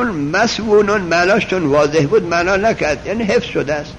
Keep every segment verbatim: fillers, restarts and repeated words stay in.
مسوونون معناش چون واضح بود معنا نکرد، یعنی حفظ شده است.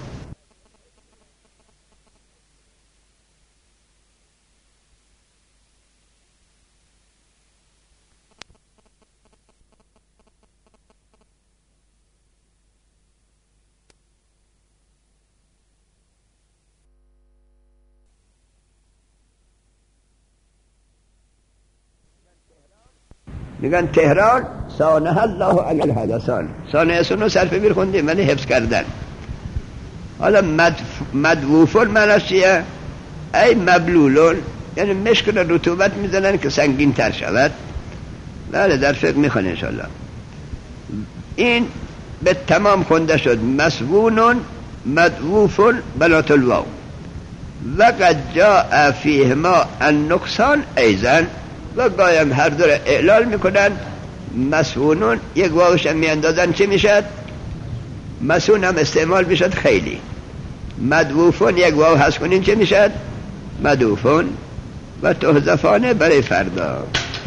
میگن تهران سانه الله علی الحدثان، سانه سنو صرف میر خوندیم ولی حفظ کردن. حالا مدف... مدووفون معناش چیه؟ ای مبلولون، یعنی مشکل رطوبت میزنن که سنگین تر شود. بله در فقه میخوان انشالله. این به تمام خونده شد مسوونون مدووفون بنات الواو و قد جاء فیهما النقصان ایزن، و گایم هر دو اعلال میکنن. مسونون یک واوش هم میاندازن چه میشد؟ مسون هم استعمال میشد خیلی. مدووفون یک واو هست کنین چه میشد؟ مدووفون. و تحذفانه برای فردا.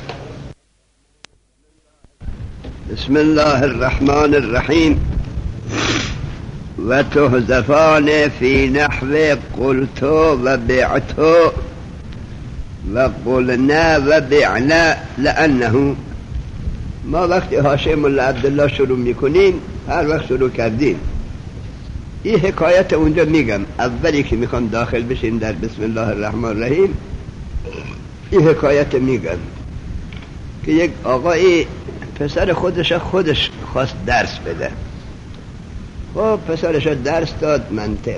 بسم الله الرحمن الرحیم. و تحذفانه فی نحو قلتو و بعتو و قلنا و بعنا لانه. ما وقتی حاشیه مولا عبدالله شروع میکنیم هر وقت شروع کردیم این حکایت اونجا میگم. اولی که میخوام داخل بشیم در بسم الله الرحمن الرحیم این حکایت میگم که یک آقایی پسر خودش خودش خواست درس بده. خب پسرش درس داد منطق،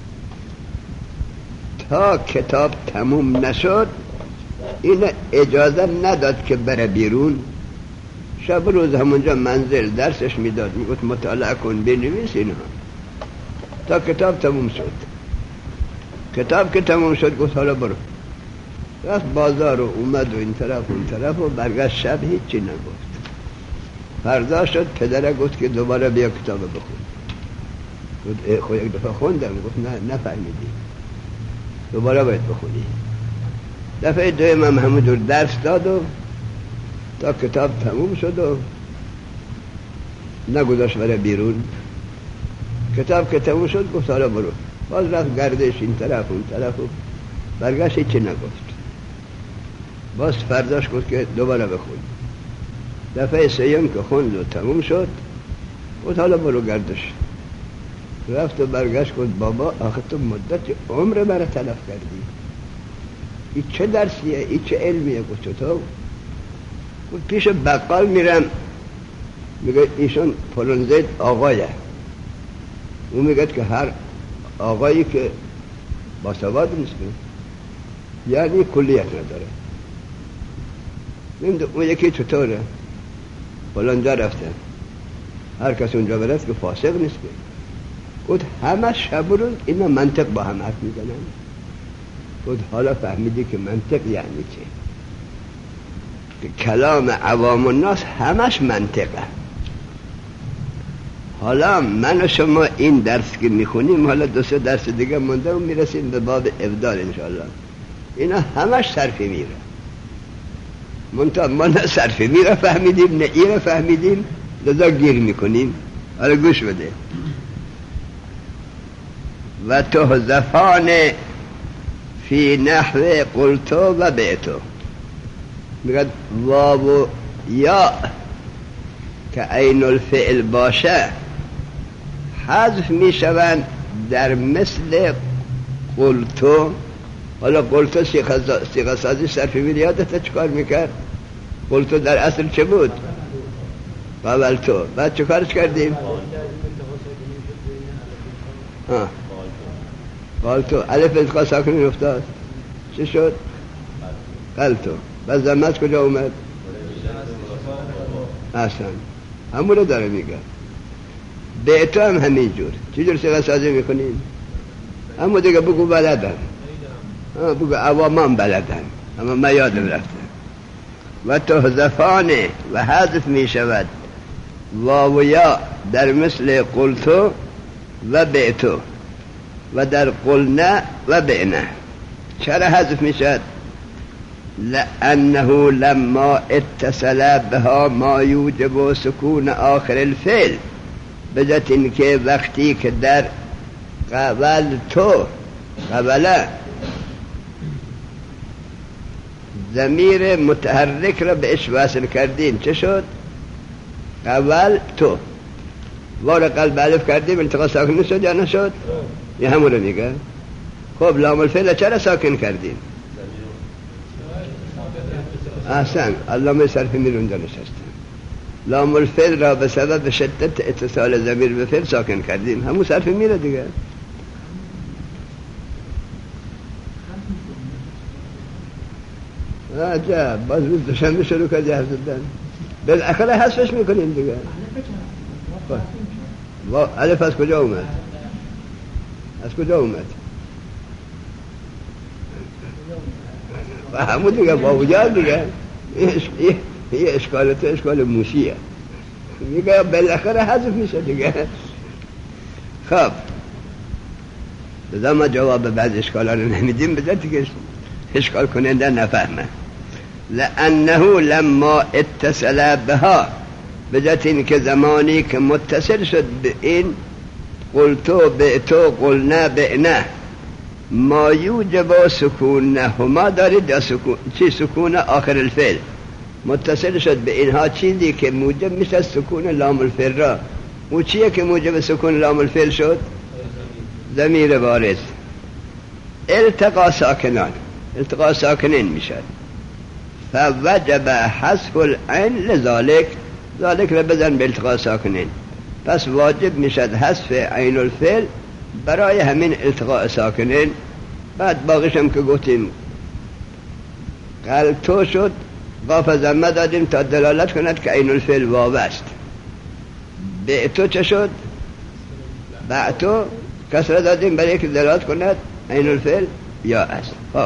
تا کتاب تموم نشد این اجازه نداد که بره بیرون. شب روز همونجا منزل درسش میداد، میگفت مطالعه کن بنویس اینها تا کتاب تموم شد. کتاب که تموم شد گفت حالا برو. رفت بازار و اومد و این طرف و این طرف و برگشت شب هیچی نگفت. فردا شد پدره گفت که دوباره بیا کتاب بخون. گفت خود یک دفعه خوندم. گفت نه نفهمیدی، دوباره باید بخونی. دفعه دویم هم همون دور درس داد و تا کتاب تموم شد و نگذاشت بره بیرون. کتاب که تموم شد گفت حالا برو. باز رفت گردش این طرف اون طرف و برگشت هیچی نگفت. باز فرداش گفت که دوباره بخون. دفعه سیم که خوند و تموم شد گفت حالا برو گردش. رفت و برگشت گفت بابا آخه تو مدت عمر مرا تلف کردی، این چه درسیه، این چه علمیه؟ گفت تو؟ گفت پیش بقال میرم میگه ایشون فلان زید آقایه. اون میگه که هر آقایی که باسواد نیست یعنی کلیت نداره. نمیده اون یکی چطوره؟ فلان جا رفته، هر کس اونجا برد که فاسق نیست. گفت همه شب روز اینا منطق با هم حرف میزنن. گفت حالا فهمیدی که منطق یعنی چه؟ که کلام عوام الناس همش منطقه. حالا من و شما این درس که میخونیم حالا دو سه درس دیگه مونده و میرسیم به باب ابدال انشاءالله. اینا همش صرفی میره. منتها ما نه صرفی میره فهمیدیم نه ایره فهمیدیم، لذا گیر میکنیم. حالا گوش بده. و تحذفان فی نحو قلتو و بیتو. میگه واو یا که عین الفعل باشه حذف میشوند در مثل قلتو. حالا قلتو صیغه سازی صرفی میره. یادت چکار میکرد؟ قلتو در اصل چه بود؟ قبلتو. بعد چه کارش کردیم؟ ها قلتو. الف التقا ساکنین افتاد چه شد؟ قلتو. بعد زمت کجا اومد؟ احسن همون رو داره میگه. بیتو هم همین جور. چه جور صیغه سازی میکنیم؟ همون دیگه بگو بلدن، بگو عوامان بلدن، اما ما یادم رفته. و تحذفانه و حذف میشود واو یا در مثل قلتو و بیتو و در قلنا و بعنا. چرا حذف میشد؟ لأنه لما اتصل بها ما یوجب سکون آخر الفعل، بجت اینکه وقتی که در قبل تو قبله ضمیر متحرک را بهش وصل کردیم چه شد؟ قبل تو وار قلب الف کردیم التقاء ساکن شد یا نشد؟ یه همون رو میگه. خب لام الفعل چرا ساکن کردیم؟ احسن، علامه صرفی میر اونجا نشستن. لام الفعل را به سبب شدت اتصال ضمیر به فعل ساکن کردیم، همون صرفی میره دیگه. عجب، باز روز دوشنبه شروع کردی حرف زدن، بالاخره حذفش میکنیم دیگه. الف از کجا اومد؟ از کجا اومد؟ و همون دیگه با وجود دیگه یه اشکال تو اشکال موشیه، میگه بالاخره حذف میشه دیگه. خب بذار ما جواب بعض اشکالا رو نمیدیم، بذار دیگه اشکال کننده نفهمه. لأنه لما اتصل بها، بجات این که زمانی که متصل شد به این قلتو بعتو قلنا بعنا ما یوجب سکون هما دارید یا سکون چی؟ سکون آخر الفعل متصل شد به اینها چیزی که موجب میشه سکون لام الفعل را. او چیه که موجب سکون لام الفعل شد؟ ضمیر بارز. التقا ساکنان، التقا ساکنین میشد. فوجب حذف العین لذالک، ذالک را بزن به التقا ساکنین، پس واجب میشد حذف عین الفعل برای همین التقاء ساکنین. بعد باقیش هم که گفتیم قلتو شد، قاف ضمه دادیم تا دلالت کند که عین الفعل واو است. بعتو چه شد؟ بعتو کسره دادیم برای که دلالت کند عین الفعل یا است. خب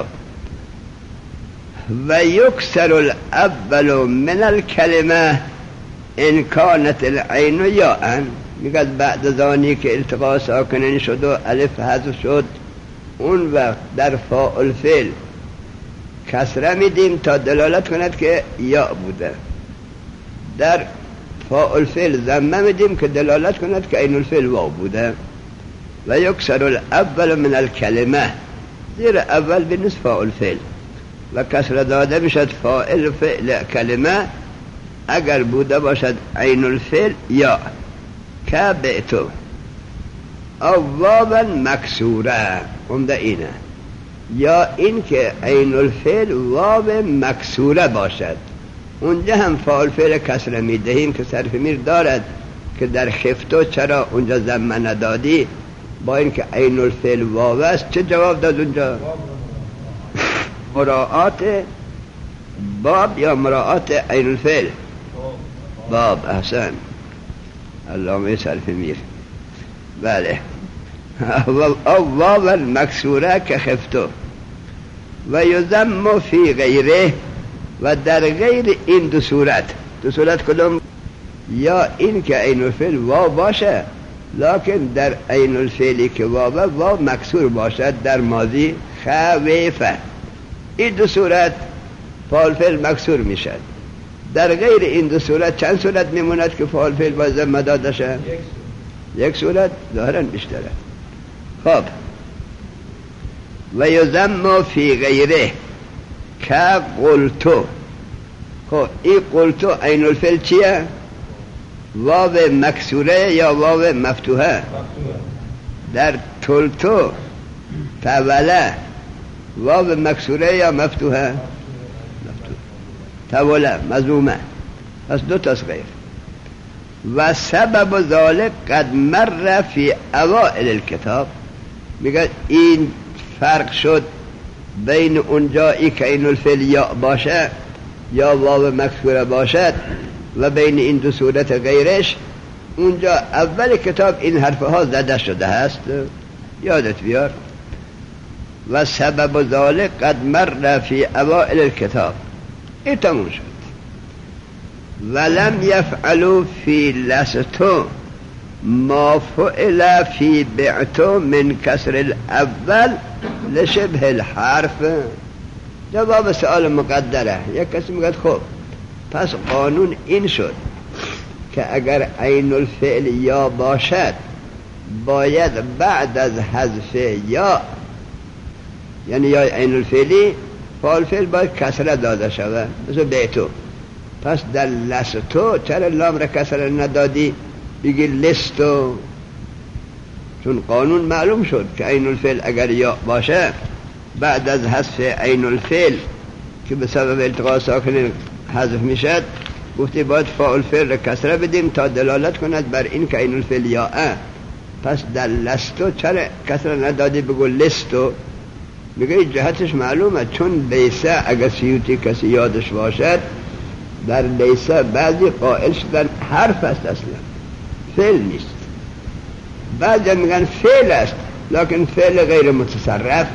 و یکسر الاول من الکلمه ان کانت العین یا ان، میگه بعد از آنی که التقاء ساکنین شد و الف حذف شد، اون وقت در فاعل فعل کسره میدیم تا دلالت کند که یا بوده، در فاعل فعل ضمه میدیم که دلالت کند که عین الفعل واو بوده. و یکسر الاول من الکلمه، زیر اول به نصف فاعل فعل و کسره داده میشد فاعل فعل کلمه اگر بوده باشد عین الفعل یا که بعتو او واو مکسوره. عمده اینه، یا این که عین الفعل واو مکسوره باشد. اونجا هم فاعل فعل کسره میدهیم که صرف میر دارد که در خفتو چرا اونجا ضمه ندادی با این که عین الفعل واو است. چه جواب داد اونجا؟ مراعات باب یا مراعات عین الفعل؟ باب. احسن، علامه صرف میر. بله. او واو مکسوره که خفتو و یضم فی غیره، و در غیر این دو صورت. دو صورت کدوم؟ یا این که عین الفعل واو باشه لکن در عین الفعلی که واو واو مکسور باشد در ماضی خویفه، این دو صورت فاعل فعل مکسور میشد. در غیر این دو صورت چند صورت میموند که فاعل فعل با ضمه داده شد؟ یک صورت ظاهرا بیشتره. خب و یضم فی غیره که قلتو. خب این قلتو عین الفعل چیه؟ واو مکسوره یا واو مفتوحه؟ در تلتو توله واو مکسوره یا مفتوحه؟ توله مضمومه، پس دو تاست غیر. و سبب ذالک قد مر فی اوائل الکتاب، میگه این فرق شد بین اونجایی که عین الفعل یا باشه یا واو مکسوره باشد و بین این دو صورت غیرش. اونجا اول کتاب این حرفها زده شده هست، یادت بیار. و سبب ذالک قد مر فی اوائل الکتاب، این تموم شد. ولم یفعلوا فی لستو ما فعل فی بعتو من کسر الاول لشبه الحرف. جواب سوال مقدره. یک کسی میگه خب پس قانون این شد که اگر عین الفعل یا باشد باید بعد از حذف یا، یعنی یا عین الفعلی فاعل فعل باید کسره داده شود، مثل بیتو. پس در لستو چرا لام را کسره ندادی بگی لستو؟ چون قانون معلوم شد که عین الفعل اگر یا باشه بعد از حذف عین الفعل که به سبب التقاء ساکنین حذف میشد، گفتی باید فاعل فعل را کسره بدیم تا دلالت کند بر این که عین الفعل یا اه. پس در لستو چرا کسره ندادی بگو لستو؟ میگه جهتش معلومه، چون لیسه اگر سیوتی کسی یادش باشد در لیسه بعضی قائل شدن حرف است اصلا فعل نیست، بعضی میگن فعل است لکن فعل غیر متصرف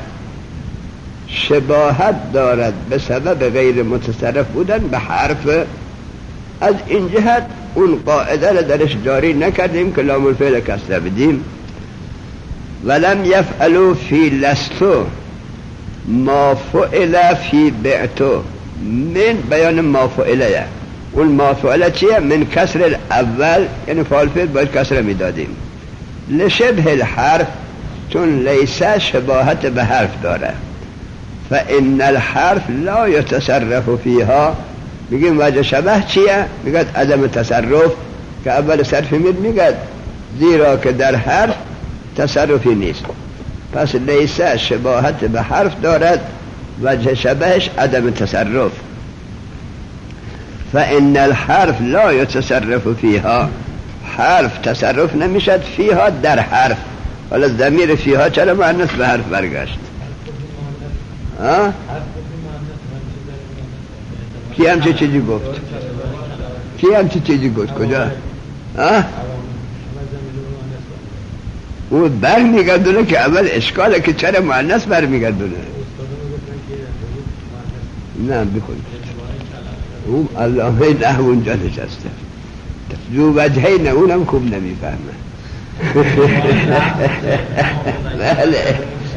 شباهت دارد به سبب غیر متصرف بودن به حرف. از این جهت اون قاعده را درش جاری نکردیم که لام الفعل کسره بدیم. ولم یفعلوا فی لستو ما فعل فی بعتو، من بیان ما فعله. اون ما فعله چیه؟ من کسر اول، یعنی فاعل فعل باید کسره میدادیم لشبه الحرف، چون لیسه شباهت به حرف داره. فان الحرف لا يتصرف فيها، میگیم وجه شبه چیه؟ میگه عدم تصرف، که اول صرف مید میگه زیرا که در حرف تصرفی نیست. پس لیسه شباهت به حرف دارد، وجه شبهش عدم تصرف. فان الحرف لا يتصرف فيها، حرف تصرف نمیشد فیها در حرف. حالا ضمیر فیها چرا مؤنث به حرف برگشت؟ ها؟ کی همچه چیزی گفت؟ کی همچه چیزی گفت؟ کجا؟ ها؟ او بر میگردونه که اول اشکاله که چرا مؤنث بر میگردونه. نه بخونید اون علامه نحو اونجا نشسته جو وجهی نه، اونم خوب نمیفهمه. بله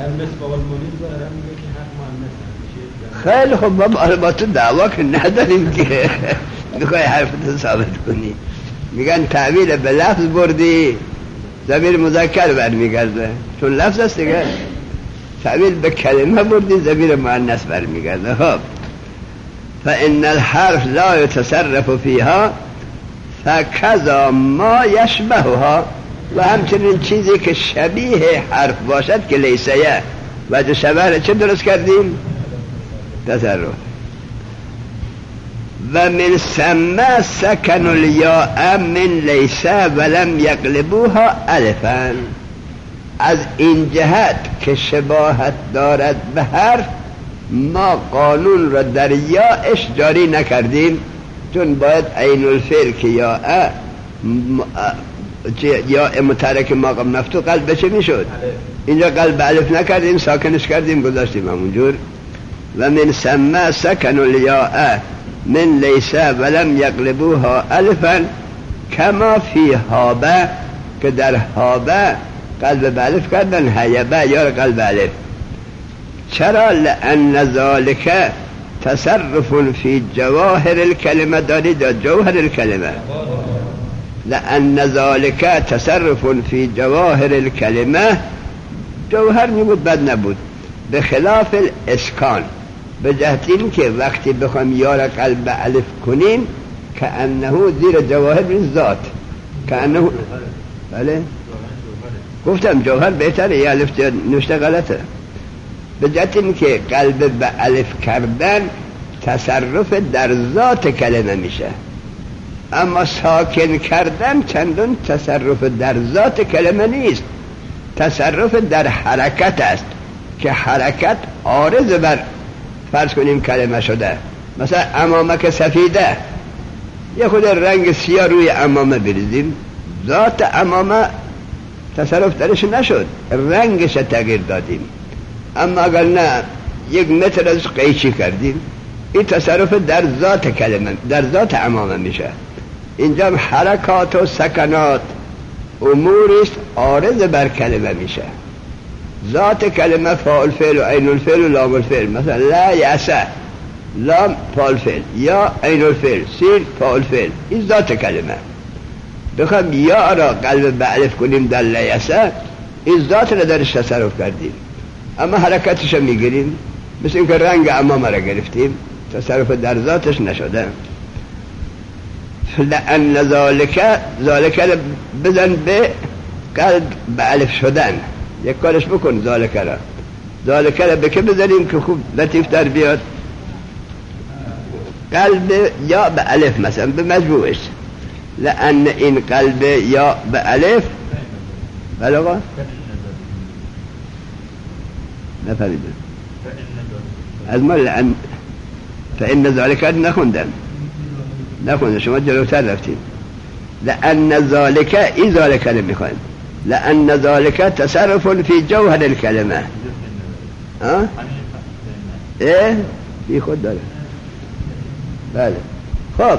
خیلی خوب، ما با تو دعوا که نداریم که میخوای حرفتو ثابت کنی. میگن تعبیر به لفظ بردی ضمیر مذکر برمیگرده، چون لفظ است دیگه. تعبیر به کلمه بردی ضمیر مؤنث برمیگرده. خب فان الحرف لا يتصرف فيها فكذا ما يشبهها، و همچنین چیزی که شبیه حرف باشد که لیسه. وجه شبه چه درست کردیم؟ تصرف. و من ثم سکن الیاء من لیسه ولم یقلبوها الفا، از این جهت که شباهت دارد به حرف ما قانون را در یاءش جاری نکردیم، چون باید عین الفعل که یاء یا متحرک ماقام مفتوح قلب بچه میشد، اینجا قلب الف نکردیم، ساکنش کردیم گذاشتیم همونجور. و من ثم سکن الیاء من لیسه ولم یقلبوها الفا کما فی هابه، که در هابه قلب الف کردن هیبه یا قلب الف. چرا؟ لأن ذالک تصرف فی جواهر الکلمه، دارید یا جوهر الکلمه؟ لأن ذالک تصرف فی جواهر الکلمه، جوهر میبود بد نبود، به خلاف الاسکان، به جهت این که وقتی بخوایم یا را قلب الف کنیم که انه زیر جواهر ذات، که انه بله گفتم جوهر بهتره، یا الف نوشته غلطه. به جهت این که قلب به الف کردن تصرف در ذات کلمه میشه، اما ساکن کردن چندان تصرف در ذات کلمه نیست، تصرف در حرکت است که حرکت عارض بر فرض کنیم کلمه شده. مثلا امامک سفیده، یه خود رنگ سیاه روی امامه بریزیم، ذات امامه تصرف درش نشد، رنگش تغییر دادیم. اما اگر نه یک متر از قیچی کردیم، این تصرف در ذات کلمه، در ذات امامه میشه. اینجا حرکات و سکنات اموریست عارض بر کلمه میشه. ذات کلمه فاعل فعل و عین الفعل و لام الفعل. مثلا لا یسع، لام فاعل فعل، یا عین الفعل، سین فاعل فعل. این ذات کلمه. بخوام یا را قلب به الف کنیم در لا یسع، این ذات را درش تصرف کردیم، اما حرکتش میگیریم. مثل اینکه رنگ امام را گرفتیم، تصرف در ذاتش نشده. لأن ذالک، ذالک را بزن به قلب به الف شدن. یک کارش بکن ذالک را. ذالک را به که بزنیم که خوب لطیف در بیاد؟ قلب یا به الف، مثلا به مجموعش. لأن این قلب یا به الف، بله آقا؟ نفهمیدم. از ما لأن فإن ذالک نخوندم نخوندم شما جلوتر رفتیم. لأن ذالک، ای ذالک رو میخوایم. لأن ذالک تصرف فی جوهر الکلمه. ها؟ اه؟ بی خود داره. بله. خب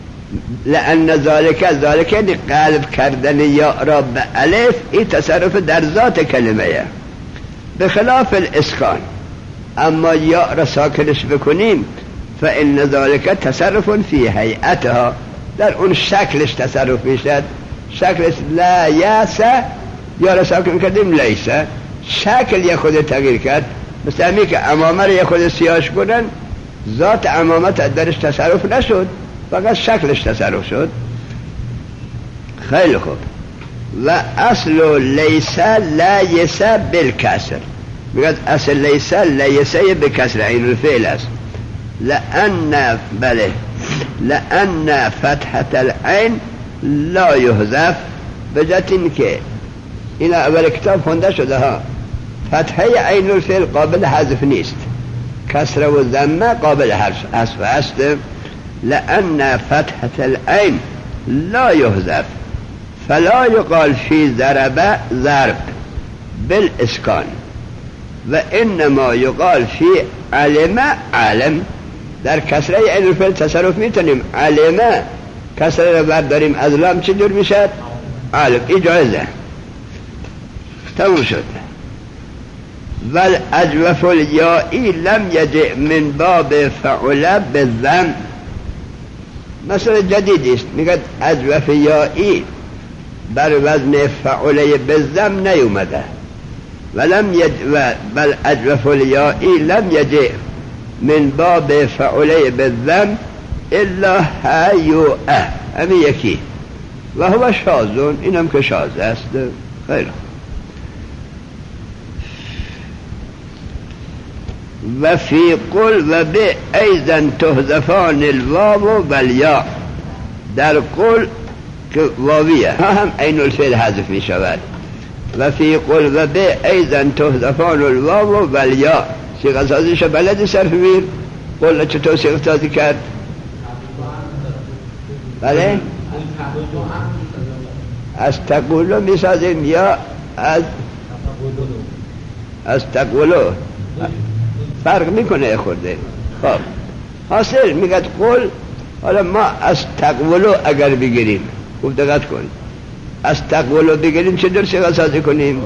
لأن ذالک، ذالک یعنی قلب کردن یا را به الف، این تصرف در ذات کلمه، به خلاف الاسکان. اما یا را ساکنش بکنیم فإن ذالک تصرف فی هیئتها، در اون شکلش تصرف میشد. شکلش لا یسع، یا را ساکن کردیم لیسه، شکل یک خود تغییر کرد. مثل همی که امامه را یک خود سیاش کنن، ذات امامت درش تصرف نشد، فقط شکلش تصرف شد. خیلی خوب. و اصل لیسه لیسه بالکسر، میگه اصل لیسه لیسه به کسر عین الفعل است. لأن، بله، لأن فتحة العین لا یحذف، بجات این که این اول کتاب خونده شده ها، فتحه عین الفعل قابل حذف نیست، کسر و ضمه قابل حذف است. لأن فتحة العین لا یحذف فلا یقال فی ضرب ضرب بالاسکان، و انما یقال فی علم علم. در کسره عین الفعل تصرف میتونیم. علمه کسره رو برداریم از لام چه جور میشد؟ علم. این جایزه. تموم شد. ول اجوف الیائی لم یجع من باب فعل بالضم. مثلا جدیدی است، میگه اجوف یائی بر وزن فعله بالضم نیومده. ولم یج و بل اجوف الیائی لم یجع من باب فعله بالضم الا هیوه، همین یکی. و هو شاذون، اینم که شاذ است. خیلی. و فی قل و به ایضا تحذفان الواو و الیا. در قل که واویه هم عین الفعل حذف می شود. و فی قل و به ایضا تحذفان الواو و الیا. صیغه سازیش بلدی صرف میر؟ قل چطور صیغه سازی کرد؟ بله؟ از تقولو می سازیم یا از از تقولو؟ فرق میکنه خورده. خب حاصل میگه قل، حالا ما از تقولو اگر بگیریم، خوب دقت کن، از تقولو بگیریم چه در صیغه سازی کنیم؟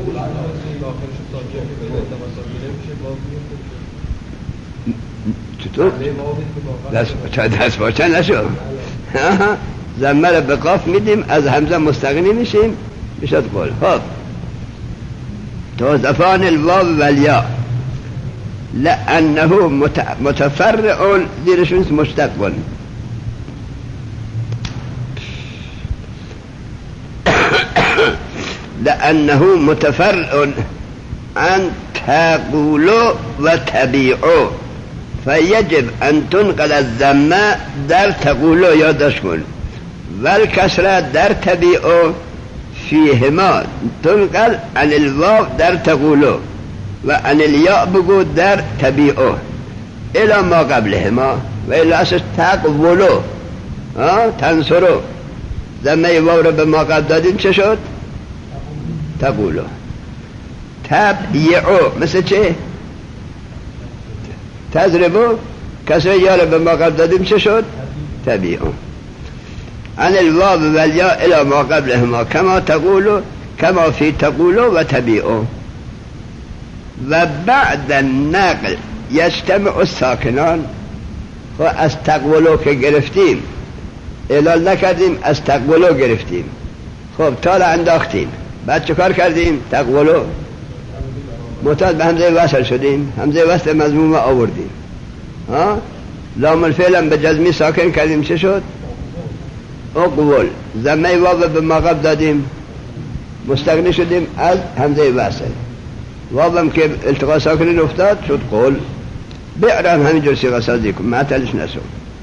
چطور؟ دست باچه نشو. ضمه را به قاف میدیم، از همزه مستغنی میشیم، میشد قل. خب توزفان الواو والیا لأنه متفرع دیرش نیست مشتق. لأنه متفرع عن تقولوا و تبیعوا، فیجب ان تنقل الضمه در تقولوا، یادش کن، والکسره در تبیعوا، فیهما تنقل عن الواو در تقولوا و عن الیاء بگو در تبیعوا الی ما قبلهما، و الی اساس تقولوا تنصروا. ضمه واو رو به ما قبل دادیم چه شد؟ تقولوا. تبیعوا مثل چه؟ تضربوا. کسره یا رو به ما قبل دادیم چه شد؟ تبیعوا. عن الواو و الیا الی ما قبلهما کما تقولوا، کما فی تقولوا و تبیعوا. و بعد النقل یجتمع الساکنان. خب از تقولو که گرفتیم اعلال نکردیم، از تقولو گرفتیم، خب تا را انداختیم، بعد چه کار کردیم؟ تقولو متعد به همزه وصل شدیم، همزه وصل مضمومه آوردیم، ها لام الفعل هم به جزمی ساکن کردیم، چه شد؟ اقول. ضمه واو به ماقب دادیم، مستغنی شدیم از همزه وصل. واو هم که التقاء ساکنین افتاد شد قول. بعرم همینجور صیغه سازی کن، معطلش نشو.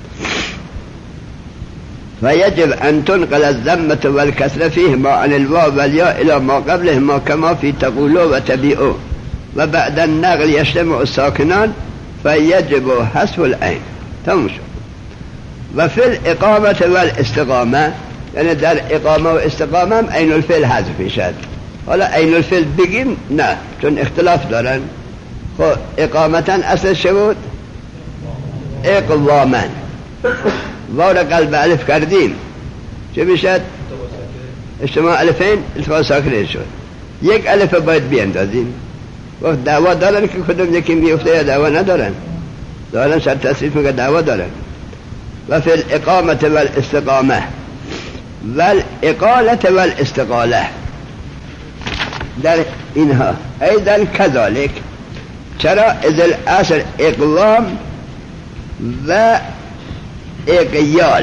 فيجب أن تنقل الضمة والكسر فيهما عن الواو والياء إلى ما قبلهما كما في تقولوا وتبيئوا. وبعد النقل يجتمع الساكنان فيجب حذف العين. تمام شد. وفي الإقامة والاستقامة، يعني در إقامة واستقامة عين الفعل حذف شد. حالا عين الفعل بگیم نه، چون اختلاف دارن. خب اقامتا اصل شد اقواما، وارا قلب الف کردیم چه میشد؟ اجتماع الفین التقاء ساکنین شد. یک الف باید بیاندازیم. وقت دعوا دارن که کدوم یکی میفته یا دعوا ندارن؟ دارن. شرط تصریف میگه دعوا دارن. و فی الاقامه والاستقامه والاقاله والاستقاله، در اینها ایضا کذالک. چرا؟ از الاصل اقوام و اقیال.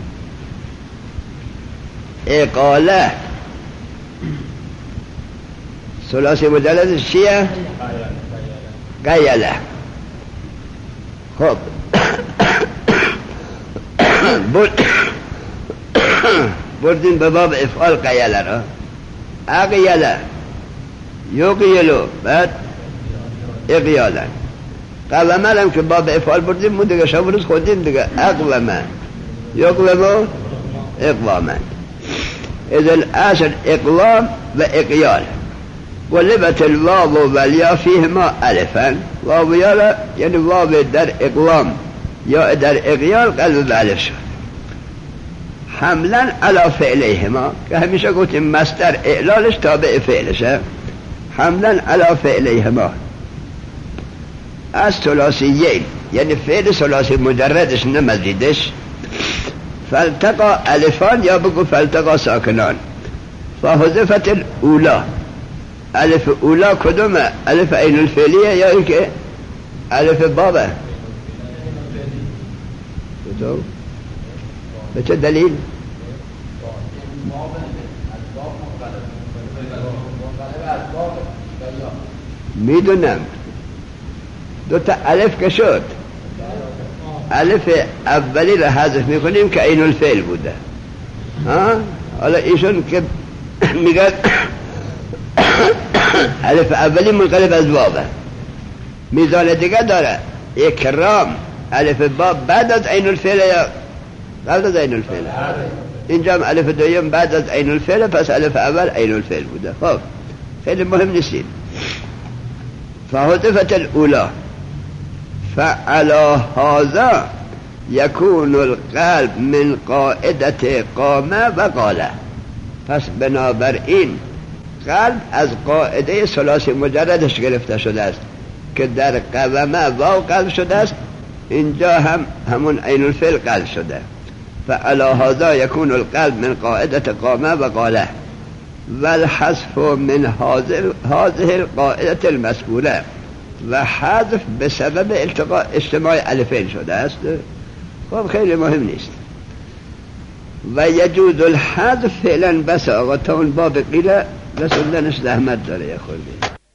اقاله ثلاثی مجلد چیه؟ قیله. خب بردین به باب افعال قیله را. اقیله یقیلو بعد اقیالا. قوامه هم که باب افعال بردیم مون دیگه شبروز خودیم دیگه. اقوامه یقومو اقواما. اذن اصل اقوام و اقیال. ولبت الواو والیا فیهما الفا. واو یا یعنی واو در اقوام یا در اقیال قلب الف شد. حملا علی فعلیهما، که همیشه گفتیم مصدر اعلالش تابع فعلشه. حملا علی فعلیهما از ثلاثیین، یعنی فعل ثلاثی مجردش نه مزیدش. فالتقا الفان یا بگو فالتقا ساکنان. فحذفت الاولا. الف اولا کدومه؟ الف عین الفعلیه یا اینکه الف بابه؟ به چه دلیل؟ میدونم دو تا الف که شد، الف اولی را حذف میکنیم که عین الفعل بوده. ها حالا ایشون که میگن الف اولی منقلب از واوه. میزان دیگه داره اکرام. الف باب بعد از عین الفعل یا بعد از عین الفعل؟ اینجا هم الف دویم بعد از عین الفعل، پس الف اول عین الفعل بوده. خب خیلی مهم نیستیم. فحذفت الاولا فعلى هذا يكون القلب من قاعدة قامه و قاله. پس بنابراین قلب از قاعده ثلاثی مجردش گرفته شده است که در قوامه واو قلب شده است، اینجا هم همون عین الفعل قلب شده. فعلى هذا يكون القلب من قاعدة قامه و قاله والحذف من هذه القاعدة المذكورة و حذف به سبب التقاء اجتماع الفین شده است. خب خیلی مهم نیست. و یجوز الحذف فعلا بس. آقا تا اون باب قیله رسوندنش زحمت داره. یه خورده